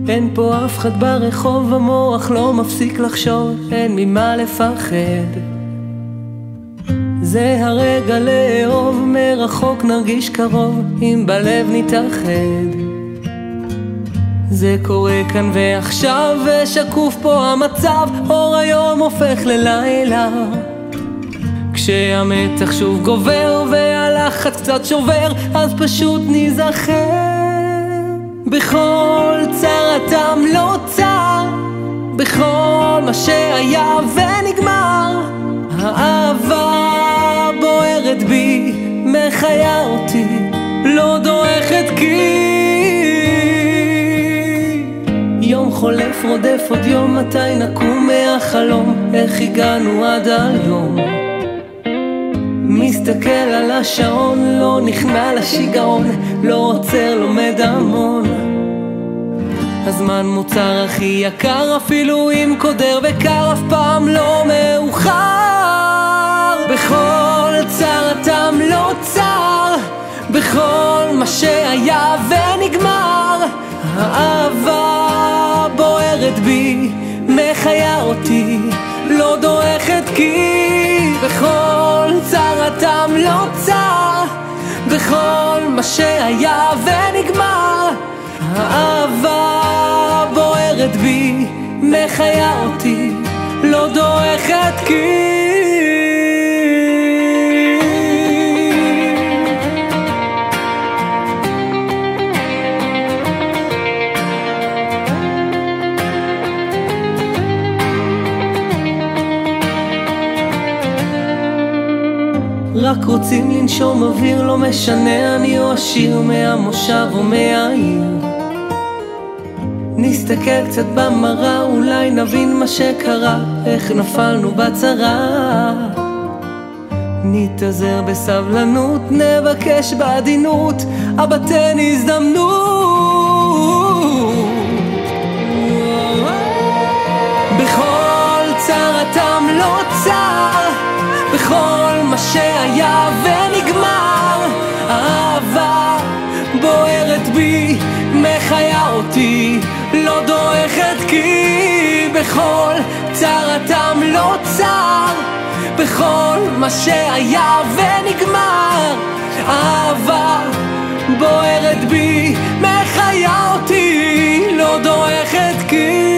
אין פה אף אחד ברחוב, המוח לא מפסיק לחשוב, אין ממה לפחד. זה הרגע לאהוב, מרחוק נרגיש קרוב, אם בלב נתאחד. זה קורה כאן ועכשיו, ושקוף פה המצב, אור היום הופך ללילה. כשהמתח שוב גובר והלחץ קצת שובר, אז פשוט נזכר. בכל צר הטעם לא צר, בכל מה שהיה ונגמר. האהבה בוערת בי, מחיה אותי, לא דורכת כי יום חולף רודף עוד יום, מתי נקום מהחלום, איך הגענו עד היום. מסתכל על השעון, לא נכנע לשיגעון, לא עוצר לומד המון. הזמן מוצר הכי יקר, אפילו אם קודר וקר, אף פעם לא מאוחר. בכל צר הטעם לא צר, בכל מה שהיה ונגמר. האהבה בוערת בי, מחיה אותי, לא דורכת כי בכל צר הטעם לא צר, בכל מה שהיה ונגמר. האהבה בוערת בי, מחיה אותי, לא דורכת כי רק רוצים לנשום אוויר, לא משנה אני או עשיר, מהמושב או מהעיר. נסתכל קצת במראה, אולי נבין מה שקרה, איך נפלנו בצרה. נתאזר בסבלנות, נבקש בעדינות, אבל תן הזדמנות. בכל צר הטעם לא צר, בכל מה שהיה ונגמר. האהבה בוערת בי, מחיה אותי, לא דורכת כי בכל צר הטעם לא צר, בכל מה שהיה ונגמר. האהבה בוערת בי, מחיה אותי, לא דורכת כי